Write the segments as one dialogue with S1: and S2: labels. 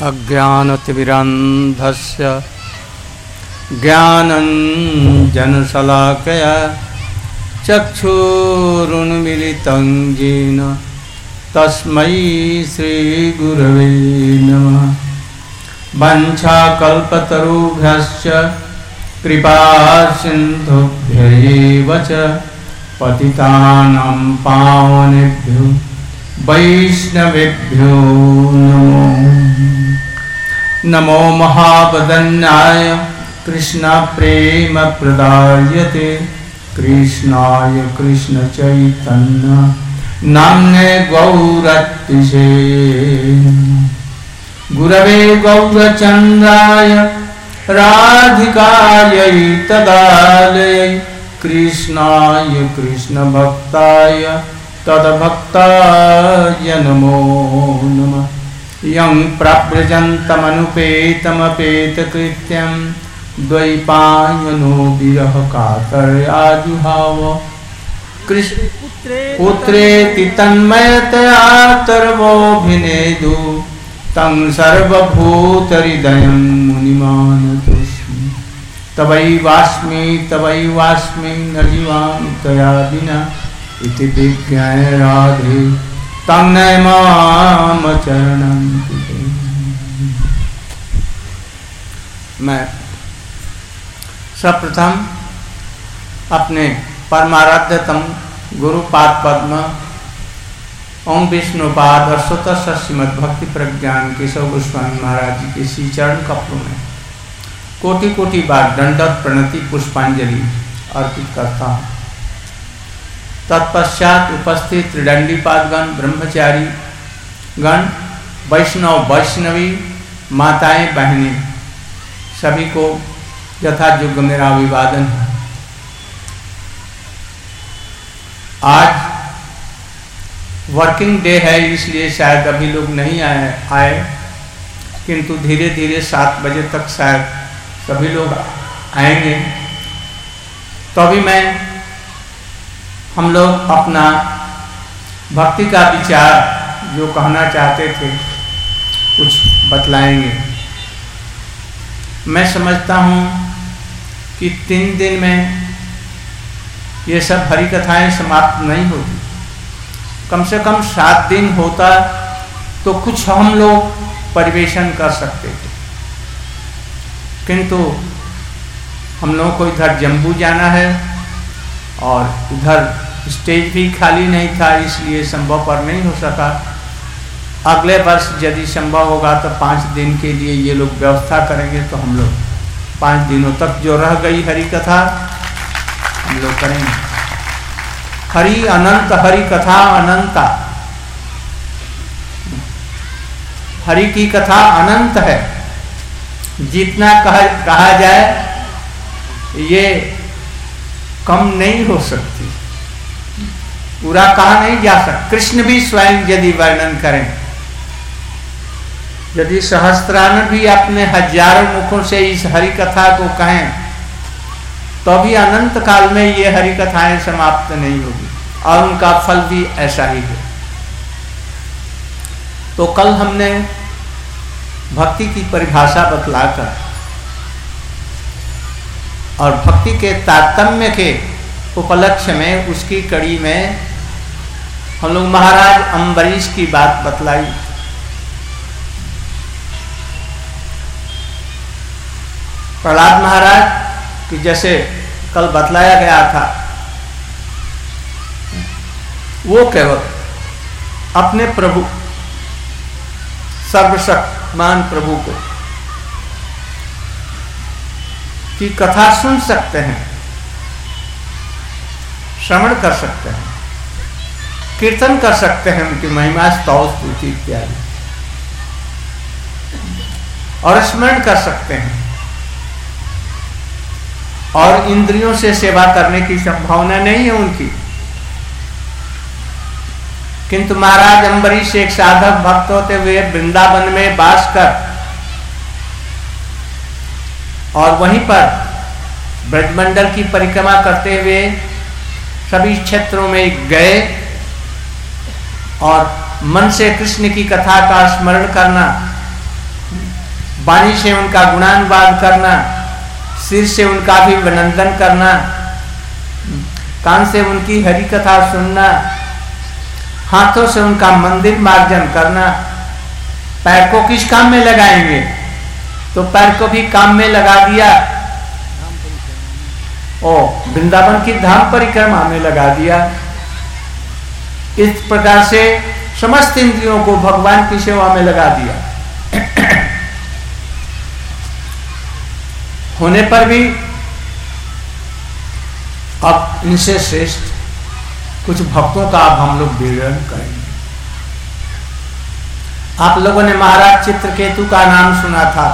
S1: अज्ञानतिमिरान्धस्य ज्ञानञ्जनशलाकया चक्षुरुन्मीलितं येन तस्मै श्रीगुरवे नमः। वाञ्छाकल्पतरुभ्यश्च कृपासिन्धुभ्यैव च पतितानां पावनेभ्यो वैष्णवेभ्यो नमो महावदन्याय कृष्णप्रेमप्रदायते कृष्णाय कृष्णचैतन्य नाम्ने गौरतिशे गुरवे गौरचन्द्राय राधिकायै तदालयै कृष्णाय कृष्णभक्ताय तद्भक्ताय नमो नमः। यं प्रव्रजन्तमनुपेतमपेतकृत्यं द्वैपायनो विरह कातर्याजुहाव पुत्रेति तन्मयतया तर्वोऽभिनेदु तं सर्वभूतहृदयं मुनिमानतोऽस्मि। तवैवास्मि न जीवामि त्वया विना इति विज्ञाय राधे तं नमाम चरणं तुते। मैं सर्वप्रथम अपने परमाराध्यतम गुरुपाद पद्म ओम विष्णुपाद और स्वतः श्रीमद् भक्ति प्रज्ञान केशव गोस्वामी महाराज जी के श्री चरण कमलों में कोटि कोटि बार दंडवत प्रणति पुष्पांजलि अर्पित करता हूँ। तत्पश्चात उपस्थित त्रिदंडी पादगण, ब्रह्मचारी गण, वैष्णव वैष्णवी, माताएं बहनें सभी को यथायोग्य मेरा अभिवादन है। आज वर्किंग डे है इसलिए शायद अभी लोग नहीं आए, किंतु धीरे धीरे 7 बजे तक शायद सभी लोग आएंगे। तो अभी हम लोग अपना भक्ति का विचार जो कहना चाहते थे कुछ बतलाएंगे। मैं समझता हूँ कि 3 दिन में ये सब हरि कथाएं समाप्त नहीं होती। कम से कम 7 दिन होता तो कुछ हम लोग परिवेशन कर सकते थे, किंतु हम लोगों को इधर जम्मू जाना है और इधर स्टेज भी खाली नहीं था, इसलिए संभव पर नहीं हो सका। अगले वर्ष यदि संभव होगा तो 5 दिन के लिए ये लोग व्यवस्था करेंगे, तो हम लोग 5 दिनों तक जो रह गई हरि कथा हम लोग करेंगे। हरि अनंत, हरि कथा अनंता। हरि की कथा अनंत है, जितना कहा जाए ये कम नहीं हो सकती, पूरा कहा नहीं जा सकता। कृष्ण भी स्वयं यदि वर्णन करें, यदि सहस्त्रानन भी अपने हजारों मुखों से इस हरि कथा को कहें तो भी अनंत काल में ये हरि कथाएं समाप्त नहीं होगी, और उनका फल भी ऐसा ही है। तो कल हमने भक्ति की परिभाषा बतलाकर और भक्ति के तारतम्य के उपलक्ष्य में उसकी कड़ी में हम लोग महाराज अम्बरीश की बात बतलाई। प्रहलाद महाराज कि जैसे कल बतलाया गया था, वो केवल अपने प्रभु सर्वशक्तिमान प्रभु को की कथा सुन सकते हैं, श्रवण कर सकते हैं, कीर्तन कर सकते हैं, उनकी महिमा स्तव स्तुति इत्यादि, और स्मरण कर सकते हैं, और इंद्रियों से सेवा करने की संभावना नहीं है उनकी। किंतु महाराज अम्बरीश एक साधक भक्त होते हुए वृंदावन में वास कर और वहीं पर ब्रजमंडल की परिक्रमा करते हुए सभी क्षेत्रों में गए और मन से कृष्ण की कथा का स्मरण करना वाणी से उनका गुणानुवाद करना, सिर से उनका भी अभिनंदन करना, कान से उनकी हरि कथा सुनना, हाथों से उनका मंदिर मार्जन करना। पैर को किस काम में लगाएंगे? तो पैर को भी काम में लगा दिया, वृंदावन की धाम परिक्रमा में लगा दिया। इस प्रकार से समस्त इंद्रियों को भगवान की सेवा में लगा दिया। होने पर भी अब इनसे श्रेष्ठ कुछ भक्तों का अब हम लोग विवरण करेंगे। आप लोगों ने महाराज चित्रकेतु का नाम सुना था,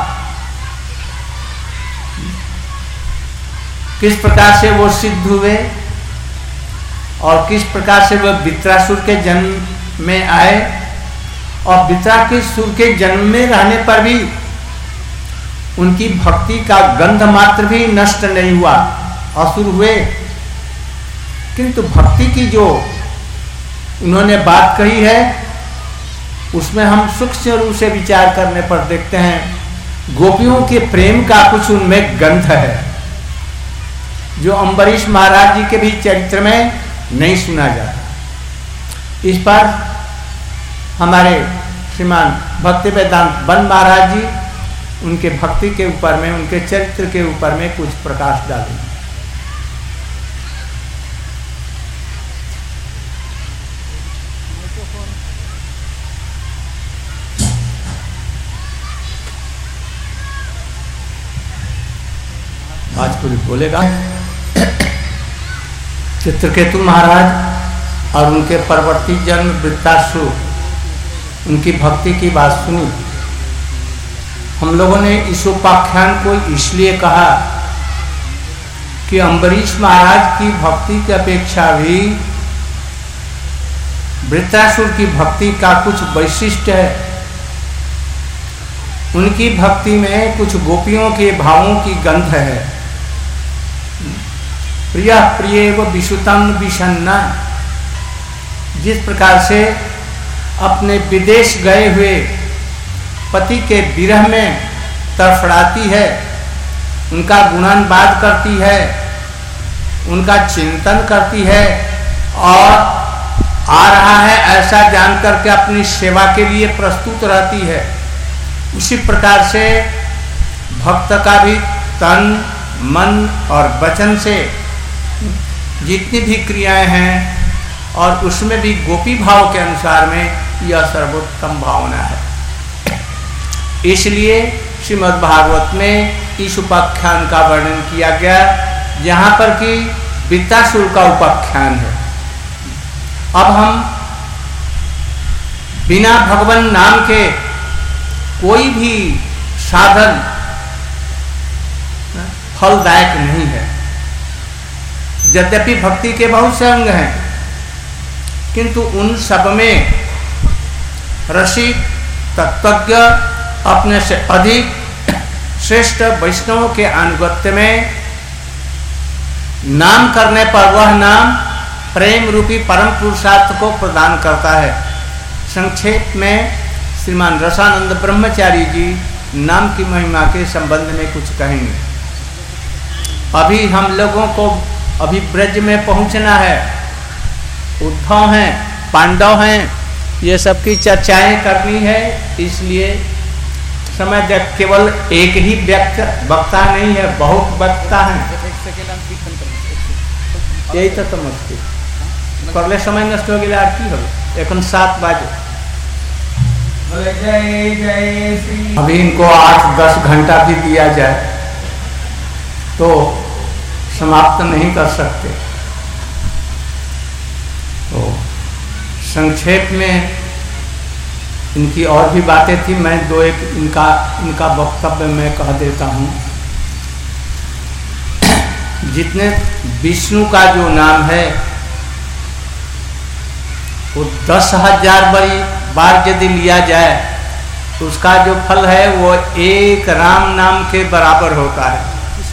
S1: किस प्रकार से वो सिद्ध हुए और किस प्रकार से वह वृत्रासुर के जन्म में आए, और वृत्रासुर के जन्म में रहने पर भी उनकी भक्ति का गंध मात्र भी नष्ट नहीं हुआ। असुर हुए किंतु भक्ति की जो उन्होंने बात कही है उसमें हम सूक्ष्म रूप से विचार करने पर देखते हैं गोपियों के प्रेम का कुछ उनमें गंध है, जो अम्बरीश महाराज जी के भी चरित्र में नहीं सुना जाता। इस पर हमारे श्रीमान भक्ति वेदांत बन महाराज जी उनके भक्ति के ऊपर में, उनके चरित्र के ऊपर में कुछ प्रकाश डालेंगे। आज कुछ बोलेगा। चित्रकेतु महाराज और उनके परवर्ती जन्म वृत्रासुर, उनकी भक्ति की बात सुनी। हम लोगों ने इस उपाख्यान को इसलिए कहा कि अम्बरीश महाराज की भक्ति की अपेक्षा भी वृत्रासुर की भक्ति का कुछ वैशिष्ट्य है। उनकी भक्ति में कुछ गोपियों के भावों की गंध है। प्रिय प्रिय व विशुतम विषन्ना, जिस प्रकार से अपने विदेश गए हुए पति के विरह में तड़फड़ाती है, उनका गुणानुवाद करती है, उनका चिंतन करती है और आ रहा है ऐसा जान करके अपनी सेवा के लिए प्रस्तुत रहती है, उसी प्रकार से भक्त का भी तन मन और वचन से जितनी भी क्रियाएं हैं और उसमें भी गोपी भाव के अनुसार में यह सर्वोत्तम भावना है। इसलिए श्रीमद् भागवत में इस उपाख्यान का वर्णन किया गया, जहाँ पर कि वृत्रासुर का उपाख्यान है। अब हम बिना भगवान नाम के कोई भी साधन फलदायक नहीं है। यद्यपि भक्ति के बहुत से अंग हैं, किंतु उन सब में रसिक तत्वज्ञ अपने से अधिक श्रेष्ठ वैष्णवों के अनुगत्य में नाम करने पर वह नाम प्रेम रूपी परम पुरुषार्थ को प्रदान करता है। संक्षेप में श्रीमान रसानंद ब्रह्मचारी जी नाम की महिमा के संबंध में कुछ कहेंगे। अभी हम लोगों को अभी ब्रज में पहुंचना है, उद्धव हैं, पांडव हैं, ये सब की चर्चाएं करनी है। इसलिए समय देख केवल एक ही वक्ता नहीं है, बहुत वक्ता हैं। यही तो समझती पहले समय नष्ट हो गया, आरती हो এখন 7 बजे। अभी इनको 8-10 घंटा भी दिया जाए तो समाप्त नहीं कर सकते। तो संक्षेप में इनकी और भी बातें थी, मैं 2-1 इनका वक्तव्य मैं कह देता हूँ। जितने विष्णु का जो नाम है वो 10,000 बार यदि लिया जाए तो उसका जो फल है वो एक राम नाम के बराबर होता है।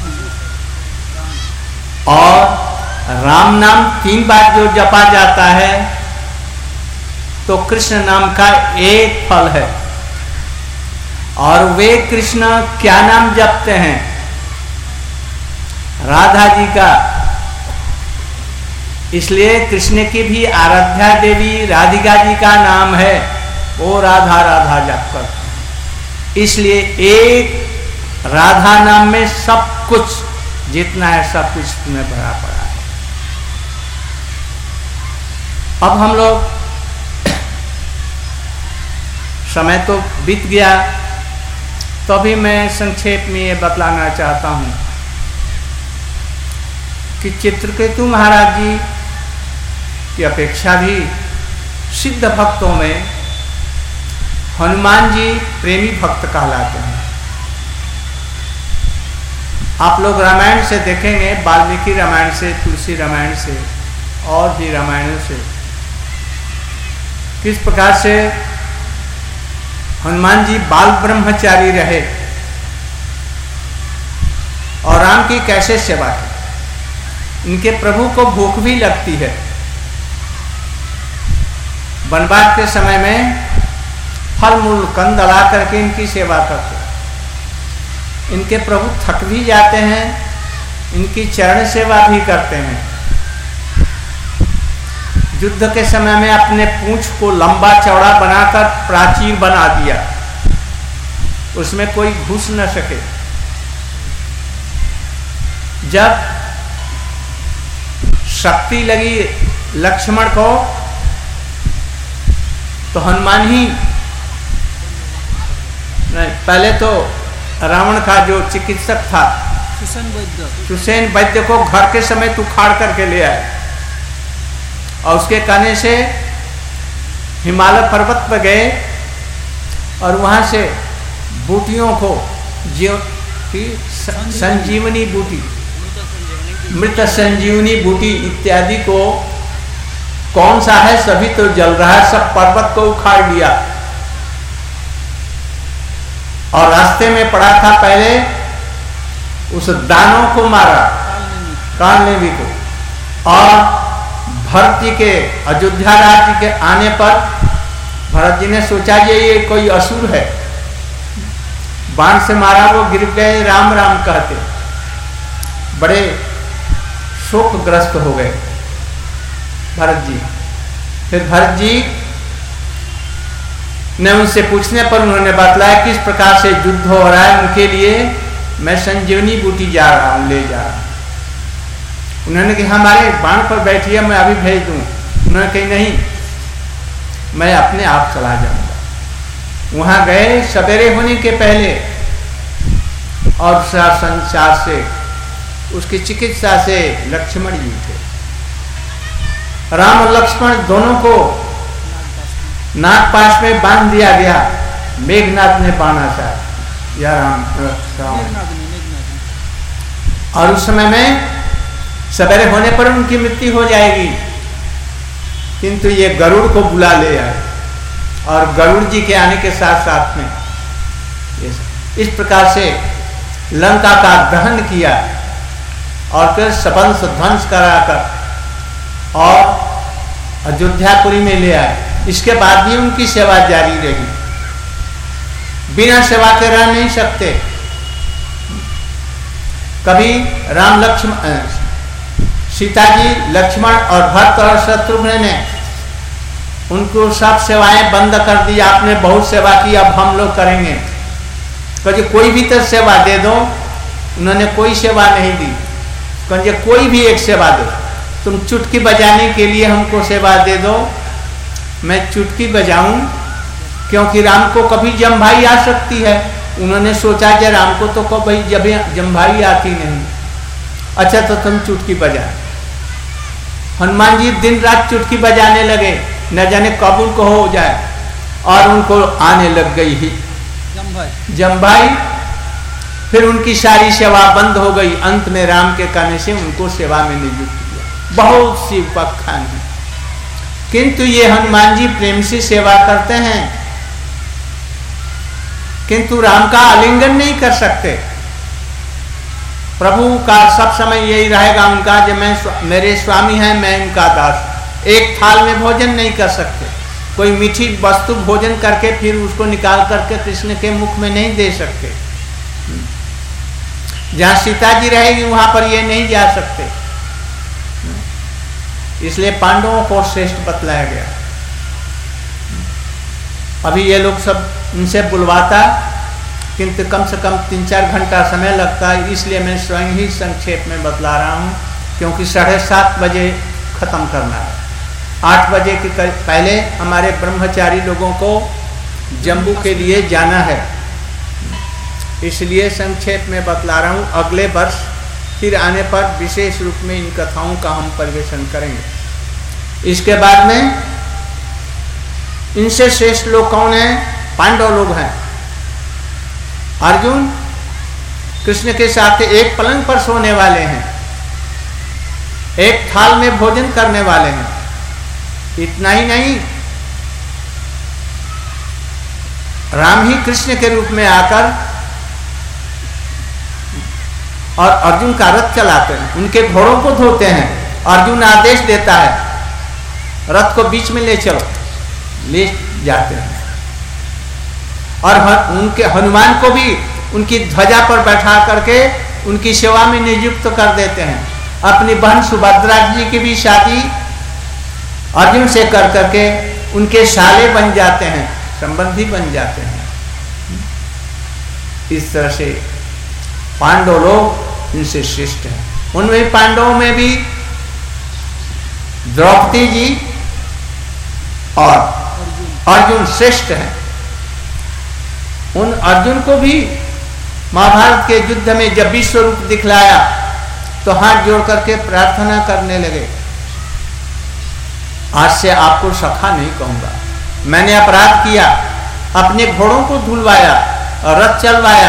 S1: और राम नाम 3 बार जो जपा जाता है तो कृष्ण नाम का एक फल है। और वे कृष्ण क्या नाम जपते हैं? राधा जी का। इसलिए कृष्ण की भी आराध्या देवी राधिका जी का नाम है, वो राधा राधा जप करते हैं। इसलिए एक राधा नाम में सब कुछ जितना है सब कुछ तुम्हें भरा पड़ा है। अब हम लोग, समय तो बीत गया, तो अभी मैं संक्षेप में ये बतलाना चाहता हूं कि चित्रकेतु महाराज जी की अपेक्षा भी सिद्ध भक्तों में हनुमान जी प्रेमी भक्त कहलाते हैं। आप लोग रामायण से देखेंगे, वाल्मीकि रामायण से, तुलसी रामायण से और भी रामायणों से, किस प्रकार से हनुमान जी बाल ब्रह्मचारी रहे और राम की कैसे सेवा की। इनके प्रभु को भूख भी लगती है। वनवास के समय में फल मूल कंद ला करके इनकी सेवा करते। इनके प्रभु थक भी जाते हैं, इनकी चरण सेवा भी करते हैं। युद्ध के समय में अपने पूंछ को लंबा चौड़ा बनाकर प्राचीर बना दिया, उसमें कोई घुस न सके। जब शक्ति लगी लक्ष्मण को, तो हनुमान ही पहले तो रावण का जो चिकित्सक था सुसेन वैद्य को घर के समेत उखाड़ करके ले आए और उसके कहने से हिमालय पर्वत पर गए और वहां से बूटियों को, जो की संजीवनी बूटी, मृत संजीवनी बूटी इत्यादि को, कौन सा है सभी तो जल रहा है, सब पर्वत को उखाड़ लिया। और रास्ते में पड़ा था, पहले उस दानों को मारा, कालनेमी को, और भरत जी के, अयोध्या राज्य के आने पर भरत जी ने सोचा ये कोई असुर है, बाण से मारा, वो गिर गए, राम राम कहते, बड़े शोकग्रस्त हो गए भरत जी। फिर भरत जी ने उनसे पूछने पर उन्होंने बतलाया किस प्रकार से युद्ध हो रहा है, उनके लिए मैं संजीवनी बूटी जा रहा हूं, ले जा रहा हूं। उन्होंने कहा हमारे बाण पर बैठिए, मैं अभी भेज दूं। उन्होंने कही नहीं, मैं अपने आप चला जाऊंगा। वहां गए सवेरे होने के पहले और संसार से, उसकी चिकित्सा से लक्ष्मण जी थे। राम और लक्ष्मण दोनों को नागपाश में बांध दिया गया। मेघनाथ ने बांधा था या राम। और उस समय में सवेरे होने पर उनकी मृत्यु हो जाएगी, किंतु ये गरुड़ को बुला ले आए और गरुड़ जी के आने के साथ साथ में इस प्रकार से लंका का दहन किया और फिर सबंस ध्वंस कराकर और अयोध्यापुरी में ले आए। इसके बाद भी उनकी सेवा जारी रही, बिना सेवा के रह नहीं सकते। कभी राम लक्ष्मण, सीता जी, लक्ष्मण और भरत और शत्रुघ्न ने उनको सब सेवाएं बंद कर दी। आपने बहुत सेवा की, अब हम लोग करेंगे। कहे कोई भी तो सेवा दे दो। उन्होंने कोई सेवा नहीं दी। कहे कोई भी एक सेवा दो, तुम चुटकी बजाने के लिए हमको सेवा दे दो, मैं चुटकी बजाऊं, क्योंकि राम को कभी जमभाई आ सकती है। उन्होंने सोचा कि राम को तो कभी जमभाई आती नहीं। अच्छा तो तुम चुटकी बजा। हनुमान जी दिन रात चुटकी बजाने लगे, न जाने कब उनको हो जाए, और उनको आने लग गई ही जमभाई। फिर उनकी सारी सेवा बंद हो गई। अंत में राम के कहने से उनको सेवा में नियुक्त किया। बहुत सी पक्षान है, किंतु ये हनुमान जी प्रेम से सेवा करते हैं, किंतु राम का आलिंगन नहीं कर सकते। प्रभु का सब समय यही रहेगा उनका, जब मैं मेरे स्वामी हैं, मैं इनका दास। एक थाल में भोजन नहीं कर सकते। कोई मीठी वस्तु भोजन करके फिर उसको निकाल करके कृष्ण के मुख में नहीं दे सकते। जहां सीता जी रहेगी वहां पर ये नहीं जा सकते, इसलिए पांडवों को श्रेष्ठ बतलाया गया। अभी ये लोग सब इनसे बुलवाता, किंतु कम से कम 3-4 घंटा समय लगता है, इसलिए मैं स्वयं ही संक्षेप में बतला रहा हूँ, क्योंकि 7:30 बजे खत्म करना है। 8 बजे के पहले हमारे ब्रह्मचारी लोगों को जम्बू के लिए जाना है, इसलिए संक्षेप में बतला रहा हूँ। अगले वर्ष फिर आने पर विशेष रूप में इन कथाओं का हम परिवेशन करेंगे। इसके बाद में इनसे श्रेष्ठ लोग कौन हैं? पांडव लोग हैं। अर्जुन कृष्ण के साथ एक पलंग पर सोने वाले हैं, एक थाल में भोजन करने वाले हैं। इतना ही नहीं, राम ही कृष्ण के रूप में आकर और अर्जुन का रथ चलाते हैं, उनके घोड़ों को धोते हैं। अर्जुन आदेश देता है रथ को बीच में ले चलो, ले जाते हैं। और उनके हनुमान को भी उनकी ध्वजा पर बैठा करके उनकी सेवा में नियुक्त कर देते हैं। अपनी बहन सुभद्रा जी की भी शादी अर्जुन से कर करके उनके साले बन जाते हैं, संबंधी बन जाते हैं। इस तरह से पांडव लोग इनसे श्रेष्ठ हैं। उनमें पांडवों में भी द्रौपदी जी और अर्जुन श्रेष्ठ हैं। उन अर्जुन को भी महाभारत के युद्ध में जब विश्व रूप दिखलाया तो हाथ जोड़ करके प्रार्थना करने लगे, आज से आपको सखा नहीं कहूंगा, मैंने अपराध किया, अपने घोड़ों को धुलवाया और रथ चलवाया,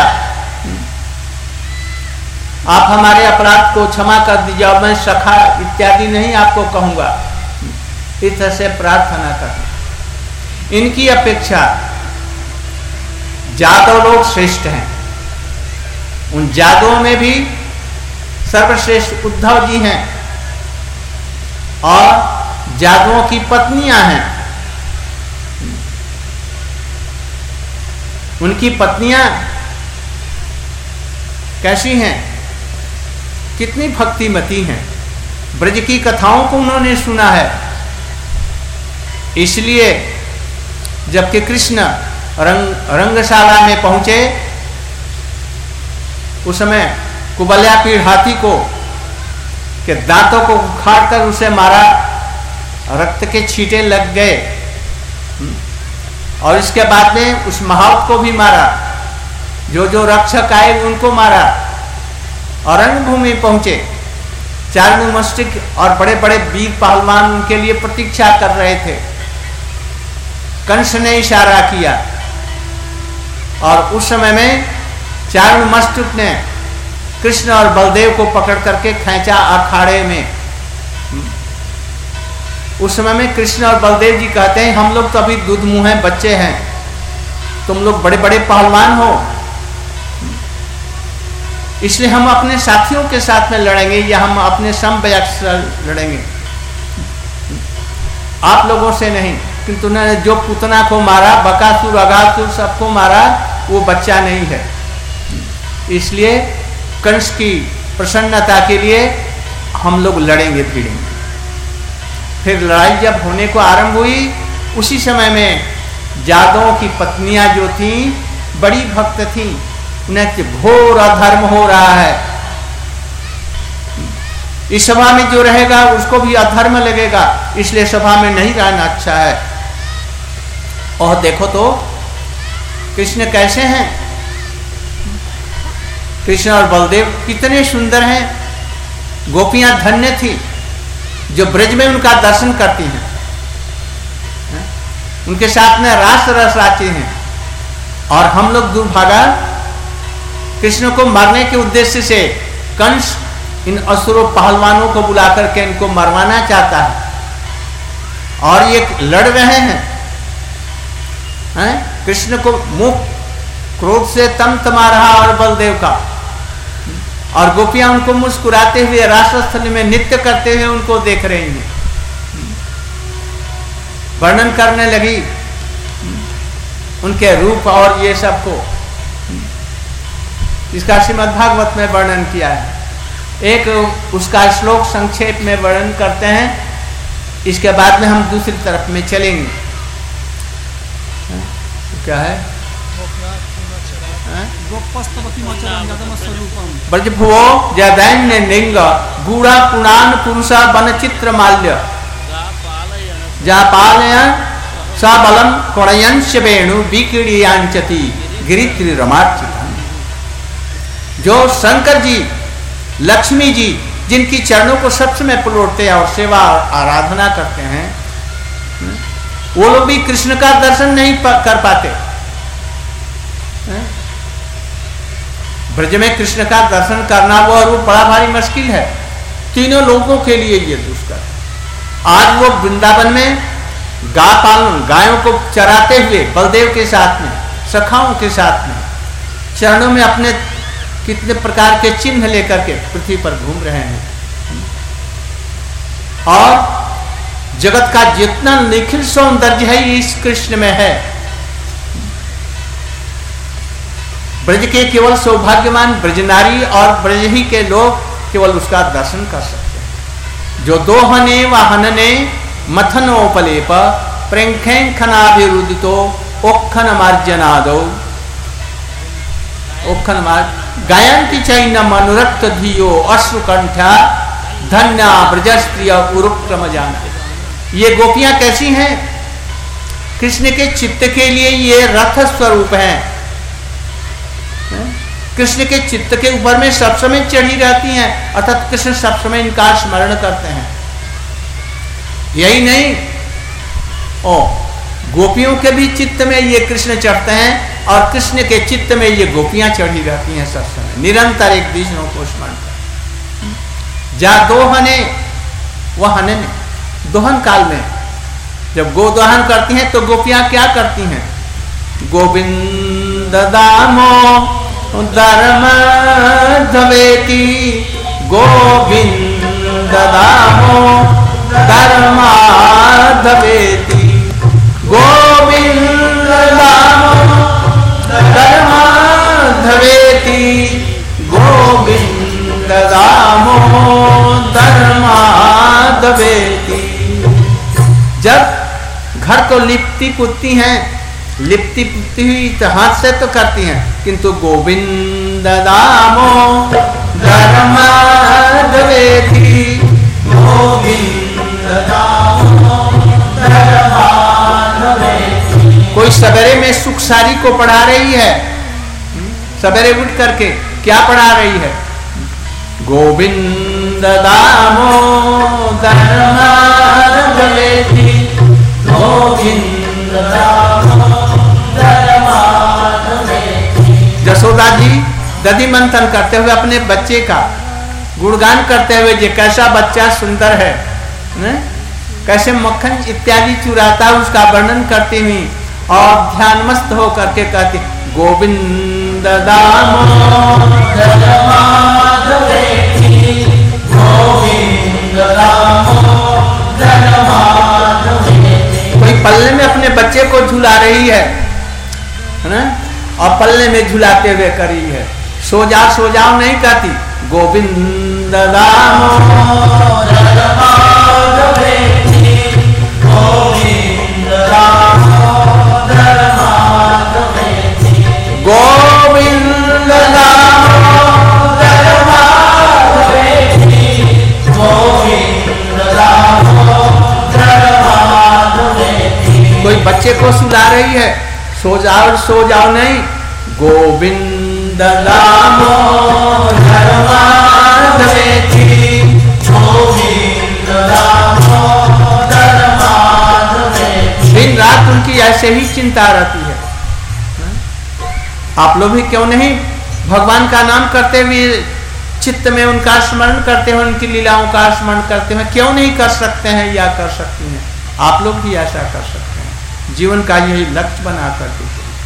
S1: आप हमारे अपराध को क्षमा कर दीजिए और मैं सखा इत्यादि नहीं आपको कहूंगा। इस तरह से प्रार्थना करनी। इनकी अपेक्षा जादव लोग श्रेष्ठ हैं। उन जादवों में भी सर्वश्रेष्ठ उद्धव जी हैं और जादवों की पत्नियां हैं। उनकी पत्नियां कैसी हैं, कितनी भक्तिमती हैं। ब्रज की कथाओं को उन्होंने सुना है, इसलिए जबकि कृष्ण रंगशाला में पहुंचे उस समय कुबल्यापीड़ हाथी को के दांतों को उखाड़ कर उसे मारा, रक्त के छींटे लग गए और इसके बाद में उस महावत को भी मारा, जो जो रक्षक आए उनको मारा और रणभूमि पहुंचे। चारणुमस्तिक और बड़े बड़े वीर पहलवान उनके लिए प्रतीक्षा कर रहे थे। कंस ने इशारा किया और उस समय में चारणुमस्तिक ने कृष्ण और बलदेव को पकड़ करके खींचा अखाड़े में। उस समय में कृष्ण और बलदेव जी कहते हैं, हम लोग तो अभी दूध मुंह हैं, बच्चे हैं, तुम लोग बड़े बड़े पहलवान हो, इसलिए हम अपने साथियों के साथ में लड़ेंगे या हम अपने समवयस्क से लड़ेंगे, आप लोगों से नहीं। किंतु उन्होंने जो पुतना को मारा, बकासुर अगासुर सबको मारा, वो बच्चा नहीं है। इसलिए कंस की प्रसन्नता के लिए हम लोग लड़ेंगे भिड़ेंगे। फिर लड़ाई जब होने को आरंभ हुई, उसी समय में जादवों की पत्नियां जो थीं बड़ी भक्त थीं, उन्हें घोर अधर्म हो रहा है, इस सभा में जो रहेगा उसको भी अधर्म लगेगा, इसलिए सभा में नहीं रहना अच्छा है। और देखो तो कृष्ण कैसे हैं, कृष्ण और बलदेव कितने सुंदर हैं। गोपियां धन्य थी जो ब्रज में उनका दर्शन करती हैं, उनके साथ में रास रस आती हैं। और हम लोग दुर्भागा कृष्ण को मारने के उद्देश्य से कंस इन असुरों पहलवानों को बुलाकर के इनको मरवाना चाहता है और ये लड़ रहे हैं। कृष्ण को मुख क्रोध से तमतमा रहा और बलदेव का, और गोपियां उनको मुस्कुराते हुए रासस्थल में नृत्य करते हुए उनको देख रही हैं। वर्णन करने लगी उनके रूप और ये सब को। इसका श्रीमद् भागवत में वर्णन किया है। एक उसका श्लोक संक्षेप में वर्णन करते हैं, इसके बाद में हम दूसरी तरफ में चलेंगे। क्या है? ब्रजभुवो जदैन्य लिंग गूढ़ा पुराण पुरुषा वन चित्र माल्य जा पालयन सबलम कोणयंश वेणु विकीड़ियांचति गिरित्री रमार्चितम। जो शंकर जी, लक्ष्मी जी, जिनकी चरणों को सब समय पलोटते हैं और सेवा आराधना करते हैं, वो लोग भी कृष्ण का दर्शन नहीं कर पाते। ब्रज में कृष्ण का दर्शन करना वो और वो बड़ा भारी मुश्किल है तीनों लोगों के लिए। ये दुष्कर आज वो वृंदावन में गायों को चराते हुए बलदेव के साथ में, सखाओं के साथ में, चरणों में अपने कितने प्रकार के चिन्ह लेकर के पृथ्वी पर घूम रहे हैं। और जगत का जितना निखिल सौंदर्य है इस कृष्ण में है। ब्रज के केवल सौभाग्यवान ब्रजनारी और ब्रज ही के लोग केवल उसका दर्शन कर सकते हैं। जो दोहने वाहनने मथनोपलेप प्रेंखेखनाभिरुदितो ओखन मार्जनादो ओखन गायंती चैन मनुरक्त धियो अश्रुकंठा धन्या ब्रजस्त्रिय उरुक्रम जानते। ये गोपियां कैसी हैं? कृष्ण के चित्त के लिए ये रथ स्वरूप हैं। कृष्ण के चित्त के ऊपर में सब समय चढ़ी रहती हैं, अर्थात कृष्ण सब समय इनका स्मरण करते हैं। यही नहीं, गोपियों के भी चित्त में ये कृष्ण चढ़ते हैं और कृष्ण के चित्त में ये गोपियां चढ़ी रहती हैं सब समय, निरंतर एक दूसरों को स्मरण कर। जा दोहने वहने दोहन काल में जब गोदोहन करती हैं तो गोपियां क्या करती हैं? गोविंद दामो धर्म धवेति गोविंद दामो धर्म धवेति गोविंद दामो धर्म धवेति गोविंद दामो धर्म धवेति। जब घर को लिपती पुतती हैं, लिपती पुतती हुई तो हाथ से तो करती हैं, किंतु गोविंद दामो धर्म धवेति गोविंद दामो धर्म धवेति। कोई सवेरे में सुख सारी को पढ़ा रही है, सवेरे उठ करके क्या पढ़ा रही है? गोविंद दामो धर्म धवेति गोविंद दामो धर्म धवेति। यशोदा जी दधि मंथन करते हुए अपने बच्चे का गुणगान करते हुए, ये कैसा बच्चा सुंदर है, कैसे मक्खन इत्यादि चुराता उसका वर्णन करती हुई और ध्यान मस्त हो करके कहती गोविंद दामो धर्म धवेति गोविंद दामो धर्म धवेति। कोई पल्ले में अपने बच्चे को झुला रही है ना, और पल्ले में झुलाते हुए कर रही है। सो जाओ नहीं कहती, गोविंद दामो धर्म धवेति गोविंद दामो धर्म धवेति गोविंद दामो धर्म धवेति गोविंद दामो धर्म धवेति। कोई बच्चे को सुला रही है, सो जाओ नहीं, गोविंद दामो धर्म धवेति गोविंद दामो धर्म धवेति। दिन रात उनकी ऐसे ही चिंता रहती है। आप लोग भी क्यों नहीं भगवान का नाम करते हुए चित्त में उनका स्मरण करते हैं, उनकी लीलाओं का स्मरण करते हैं, क्यों नहीं कर सकते हैं या कर सकती हैं? आप लोग भी ऐसा कर सकते हैं, जीवन का यही लक्ष्य बना करके।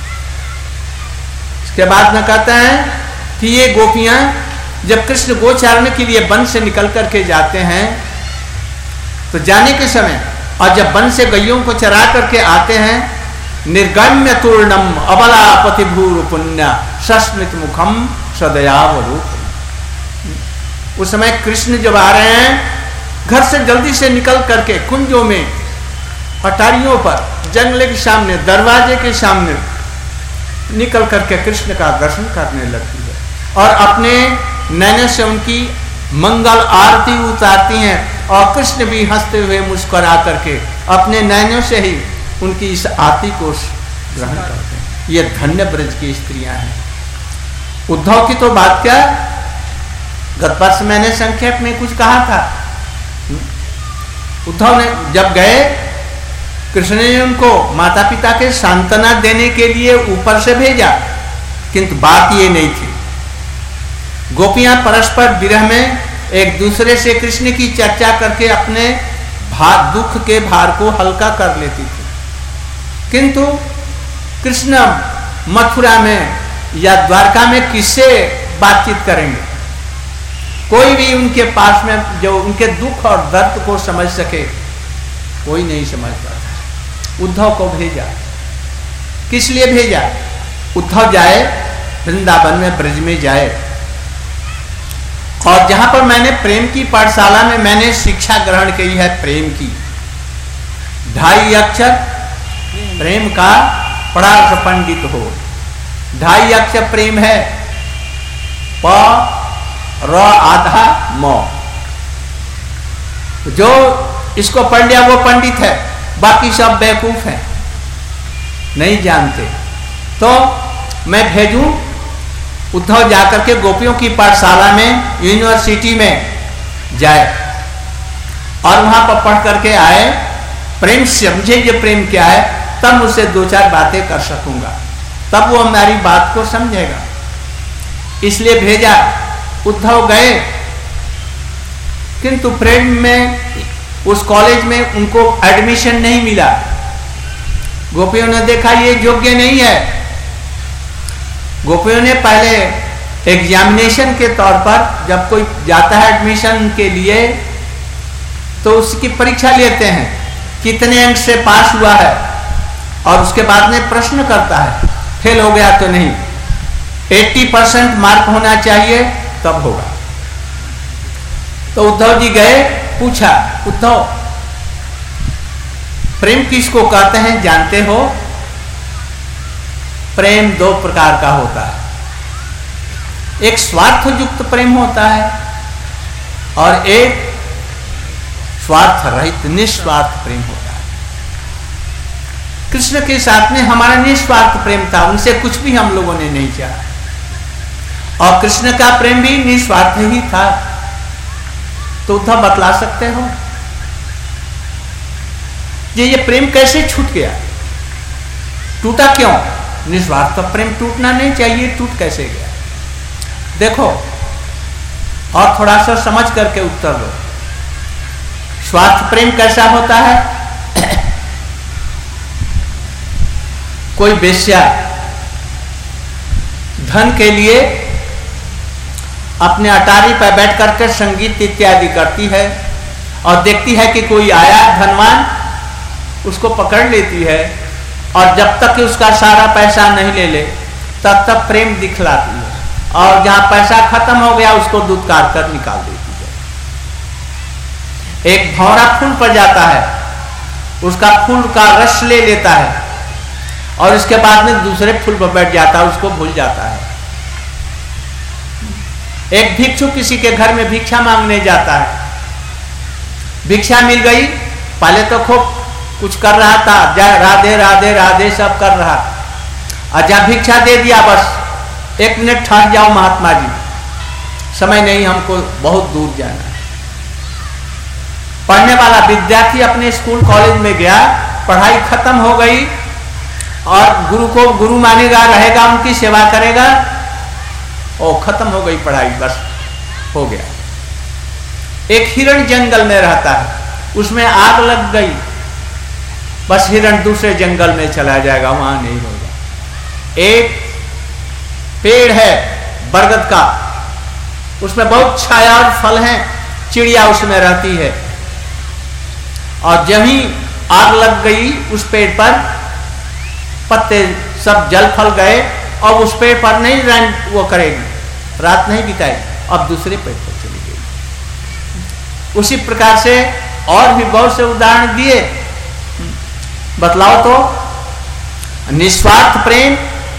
S1: इसके बाद में कहते हैं कि ये गोपियां जब कृष्ण गोचारण के लिए वन से निकल करके जाते हैं तो जाने के समय और जब वन से गैयों को चरा करके आते हैं, निर्गम्य तूर्णम अबला पतिभूर पुण्य सस्मित मुखम सदयावरूप। उस समय कृष्ण जब आ रहे हैं, घर से जल्दी से निकल करके कुंजों में, अटारियों पर, जंगले के सामने, दरवाजे के सामने निकल करके कृष्ण का दर्शन करने लगती है और अपने नैनों से उनकी मंगल आरती उतारती हैं। और कृष्ण भी हंसते हुए मुस्कुरा करके अपने नैनों से ही उनकी इस आरती को ग्रहण करते हैं। ये धन्य ब्रज की स्त्रियां हैं। उद्धव की तो बात क्या, गत वर्ष मैंने संक्षेप में कुछ कहा था। उद्धव ने जब गए, कृष्ण ने उनको माता पिता के सांत्वना देने के लिए ऊपर से भेजा, किंतु बात ये नहीं थी। गोपियां परस्पर विरह में एक दूसरे से कृष्ण की चर्चा करके अपने दुख के भार को हल्का कर लेती थी, किंतु कृष्ण मथुरा में या द्वारका में किससे बातचीत करेंगे? कोई भी उनके पास में जो उनके दुख और दर्द को समझ सके, कोई नहीं समझता था। उद्धव को भेजा। किस लिए भेजा? उद्धव जाए वृंदावन में, ब्रज में जाए, और जहां पर मैंने प्रेम की पाठशाला में मैंने शिक्षा ग्रहण की है, प्रेम की 2.5 अक्षर प्रेम का परार्थ पंडित हो। 2.5 अक्षर प्रेम है, प र आधा म। जो इसको पढ़ लिया वो पंडित है, बाकी सब बेवकूफ हैं, नहीं जानते। तो मैं भेजूं उद्धव जाकर के गोपियों की पाठशाला में, यूनिवर्सिटी में जाए और वहां पर पढ़ करके आए, प्रेम समझे ये प्रेम क्या है, तब मुझसे 2-4 बातें कर सकूंगा, तब वो हमारी बात को समझेगा। इसलिए भेजा। उद्धव गए, किंतु प्रेम में उस कॉलेज में उनको एडमिशन नहीं मिला। गोपियों ने देखा ये योग्य नहीं है। गोपियों ने पहले एग्जामिनेशन के तौर पर, जब कोई जाता है एडमिशन के लिए, तो उसकी परीक्षा लेते हैं, कितने अंक से पास हुआ है, और उसके बाद में प्रश्न करता है, फेल हो गया तो नहीं, 80% मार्क होना चाहिए तब होगा। तो उद्धव जी गए, पूछा, उद्धव प्रेम किसको कहते हैं जानते हो? प्रेम 2 प्रकार का होता है। एक स्वार्थ युक्त प्रेम होता है और एक स्वार्थ रहित निस्वार्थ प्रेम होता है। कृष्ण के साथ में हमारा निस्वार्थ प्रेम था, उनसे कुछ भी हम लोगों ने नहीं चाहा, और कृष्ण का प्रेम भी निस्वार्थ ही था। तो उद्धव बतला सकते हो ये प्रेम कैसे छूट गया, टूटा क्यों? निस्वार्थ प्रेम टूटना नहीं चाहिए, टूट कैसे गया? देखो और थोड़ा सा समझ करके उत्तर दो। स्वार्थ प्रेम कैसा होता है? कोई वेश्या धन के लिए अपने अटारी पर बैठ करके संगीत इत्यादि करती है, और देखती है कि कोई आया धनवान, उसको पकड़ लेती है, और जब तक कि उसका सारा पैसा नहीं ले ले तब तक प्रेम दिखलाती है, और जहां पैसा खत्म हो गया उसको दुत्कार कर निकाल देती है। एक भौरा फूल पर जाता है, उसका फूल का रस ले लेता है, और इसके बाद में दूसरे फूल पर बैठ जाता है, उसको भूल जाता है। एक भिक्षु किसी के घर में भिक्षा मांगने जाता है, भिक्षा मिल गई, पहले तो खूब कुछ कर रहा था, राधे राधे राधे सब कर रहा, और जब भिक्षा दे दिया, बस 1 मिनट ठहर जाओ महात्मा जी, समय नहीं, हमको बहुत दूर जाना है। पढ़ने वाला विद्यार्थी अपने स्कूल कॉलेज में गया, पढ़ाई खत्म हो गई, और गुरु को गुरु मानेगा, रहेगा, उनकी सेवा करेगा, और खत्म हो गई पढ़ाई, बस हो गया। एक हिरण जंगल में रहता है, उसमें आग लग गई, बस हिरण दूसरे जंगल में चला जाएगा, वहां नहीं होगा। एक पेड़ है बरगद का, उसमें बहुत छाया और फल हैं, चिड़िया उसमें रहती है, और जब ही आग लग गई उस पेड़ पर, पत्ते सब जल फल गए, और उस पेड़ पर नहीं वो करेगी, रात नहीं बिताएगी, अब दूसरे पेड़ पर चली गई। उसी प्रकार से और भी बहुत से उदाहरण दिए। बतलाओ तो, निस्वार्थ प्रेम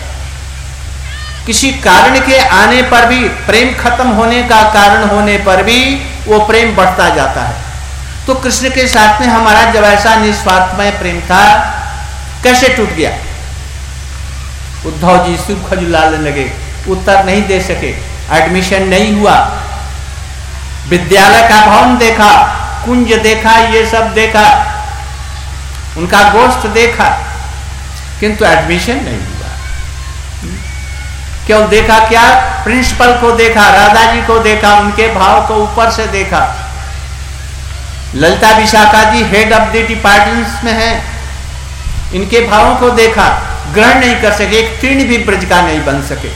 S1: किसी कारण के आने पर भी, प्रेम खत्म होने का कारण होने पर भी वो प्रेम बढ़ता जाता है। तो कृष्ण के साथ में हमारा जब ऐसा निस्वार्थमय प्रेम था, कैसे टूट गया? उद्धव जी सिर खजुलाने लगे, उत्तर नहीं दे सके, एडमिशन नहीं हुआ, विद्यालय का भवन देखा, कुंज देखा, ये सब देखा, उनका गोष्ठ देखा, किंतु एडमिशन नहीं हुआ। क्यों देखा? क्या? प्रिंसिपल को देखा, राधा जी को देखा, उनके भाव को ऊपर से देखा। Lalita Vishakha ji head of the departments में हैं, इनके भावों को देखा, ग्रहण नहीं कर सके, एक तीर्ण भी ब्रज का नहीं बन सके।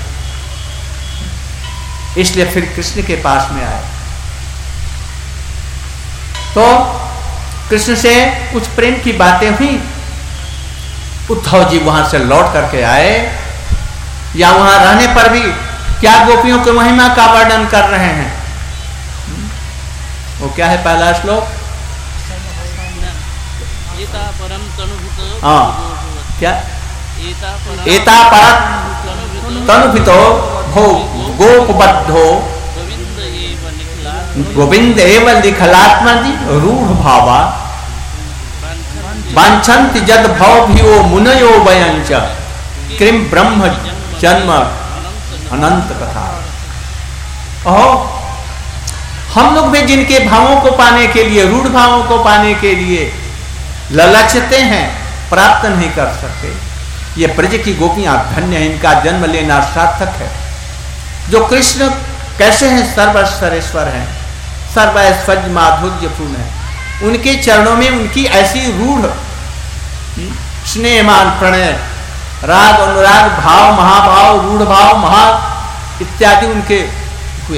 S1: इसलिए फिर कृष्ण के पास में आए। तो कृष्ण से कुछ प्रेम की बातें हुई। उद्धव जी वहां से लौट करके आए, या वहां रहने पर भी क्या गोपियों की महिमा का वर्णन कर रहे हैं। वो क्या है पहला श्लोक? हाँ, क्या? एता परत तनुभृतो भो गोपबद्धो गोविंद एव लिखलात्मनि रूढ़ भावा वांछन्ति जद भव भियो मुनयो वयंच कृम ब्रह्म जन्म अनंत कथा। हम लोग भी जिनके भावों को पाने के लिए, रूढ़ भावों को पाने के लिए ललचते हैं, प्राप्त नहीं कर सकते। ये ब्रज की गोपियां धन्य है, इनका जन्म लेना सार्थक है। जो कृष्ण कैसे हैं? सर्वश्रेष्ठवर हैं, सर्वैश्वर्य माधुर्यपूर्ण है। उनके चरणों में उनकी ऐसी रूढ़ स्नेहमान प्रणय, राग अनुराग भाव, महाभाव, रूढ़ भाव, महा इत्यादि उनके हुए।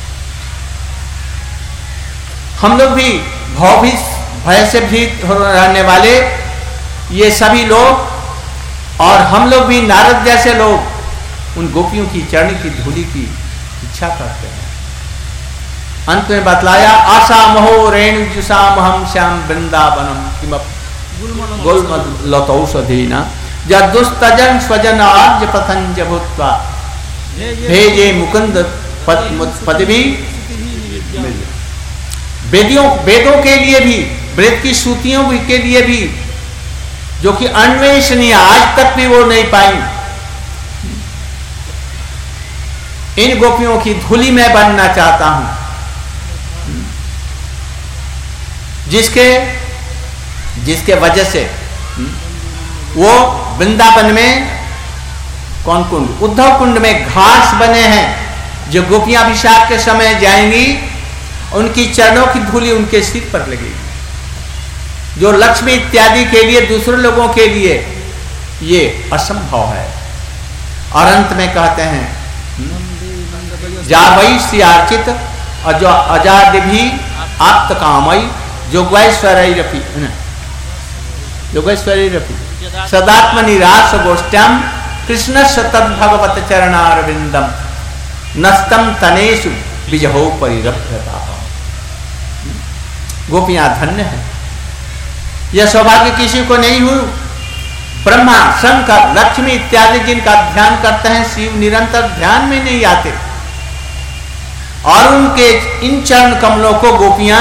S1: हम लोग भी भय से भीत रहने वाले ये सभी लोग, और हम लोग भी नारद जैसे लोग उन गोपियों की चरण की धूलि की इच्छा करते हैं। अंत में बतलाया, आशा महो रेणुजुषाम हम श्याम वृंदावनम किम गुलमलतौषधीना जदुस्तजन स्वजन आर्य पथंज भूत्वा भेजे मुकुंद पदवी। वेदों के लिए भी, वेद की श्रुतियों के लिए भी, जो कि अन्वेषणीय, आज तक भी वो नहीं पाई, इन गोपियों की धूलि में बनना चाहता हूं। जिसके वजह से वो वृंदावन में कौन कुंड? उद्धव कुंड में घास बने हैं, जो गोपियां अभिषेक के समय जाएंगी, उनकी चरणों की धूलि उनके सिर पर लगेगी। जो लक्ष्मी इत्यादि के लिए, दूसरे लोगों के लिए ये असंभव है। और अंत में कहते हैं, जावई सियार्चित अजो अजाद भी आप्त कामई जोगैश्वरी रपि सदात्म निराश गोष्ठ्यम कृष्ण तद भगवत चरणारविंदम नस्तम तनेषु विजहो परिरभ्यता। गोपियां धन्य है, यह सौभाग्य किसी को नहीं हुई। ब्रह्मा, शंकर, लक्ष्मी इत्यादि जिनका ध्यान करते हैं, शिव निरंतर ध्यान में नहीं आते, और उनके इन चरण कमलों को गोपियां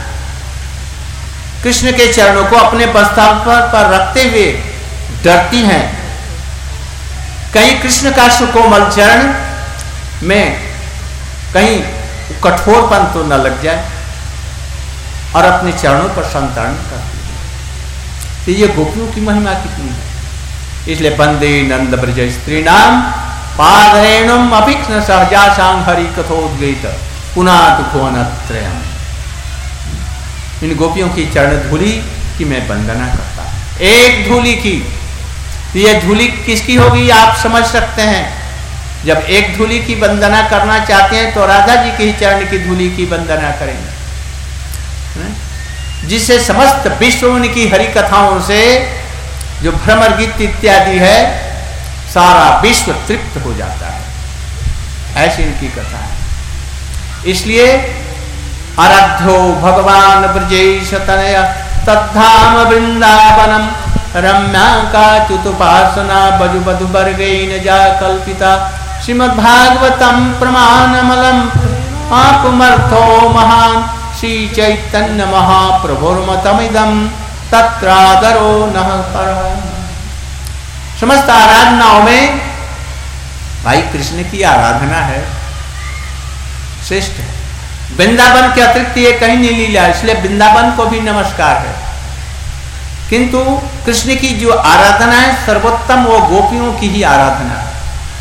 S1: कृष्ण के चरणों को अपने प्रस्ताव पर रखते हुए डरती हैं, कहीं कृष्ण का सुकोमल चरण में कहीं कठोरपन तो न लग जाए, और अपने चरणों पर संतरण करती है। तो ये गोपियों की महिमा कितनी है। इसलिए वंदे नंद ब्रज स्त्री नाम पादरेणुम अभिक्ष्ण सहजा सांग हरि कथोद्गीत पुनः दुखोनत्रयम्। इन गोपियों की चरण धूलि की मैं वंदना करता हूं। एक धूलि की, तो ये धूलि किसकी होगी आप समझ सकते हैं। जब एक धूलि की वंदना करना चाहते हैं तो राधा जी के ही चरण की धूलि की वंदना करेंगे। जिससे समस्त विश्व उनकी हरि कथाओं से, जो भ्रमर गीत इत्यादि है, सारा विश्व तृप्त हो जाता है। ऐसी इनकी कथा है। इसलिए आराध्यो भगवान ब्रजेश तनय तद्धाम वृंदावनम रम्या काच्युतुपासना बजु बधु वर्गेन जा कल्पिता श्रीमद्भागवतम प्रमाणमलम आपुमर्थो महान श्री चैतन्य महाप्रभुर्मतमिदं तत्रादरो नः परः। समस्त आराधनाओं में भाई कृष्ण की आराधना है, श्रेष्ठ है। वृंदावन के अतिरिक्त ये कहीं नहीं लीला, इसलिए वृंदावन को भी नमस्कार है। किंतु कृष्ण की जो आराधना है सर्वोत्तम, वो गोपियों की ही आराधना है।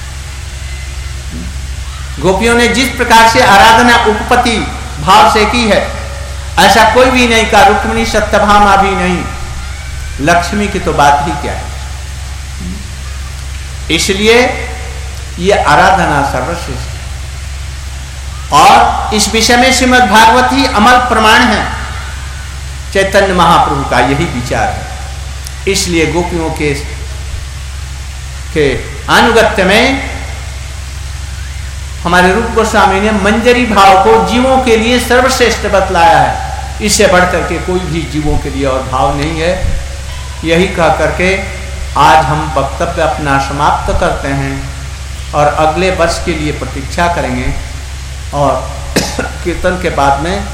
S1: गोपियों ने जिस प्रकार से आराधना उपपति भाव से की है, ऐसा कोई भी नहीं का। रुक्मिणी सत्यभामा भी नहीं, लक्ष्मी की तो बात ही क्या है। इसलिए ये आराधना सर्वश्रेष्ठ है। और इस विषय में श्रीमद् भागवत ही अमल प्रमाण है। चैतन्य महाप्रभु का यही विचार है। इसलिए गोपियों के अनुगत्य में हमारे रूप गोस्वामी ने मंजरी भाव को जीवों के लिए सर्वश्रेष्ठ बतलाया है। इससे बढ़कर के कोई भी जीवों के लिए और भाव नहीं है। यही कह करके आज हम वक्तव्य अपना समाप्त करते हैं और अगले वर्ष के लिए प्रतीक्षा करेंगे। और कीर्तन के बाद में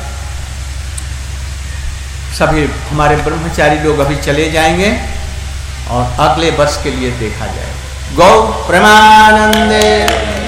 S1: सभी हमारे ब्रह्मचारी लोग अभी चले जाएंगे और अगले वर्ष के लिए देखा जाएगा। गौ प्रेमानंदे।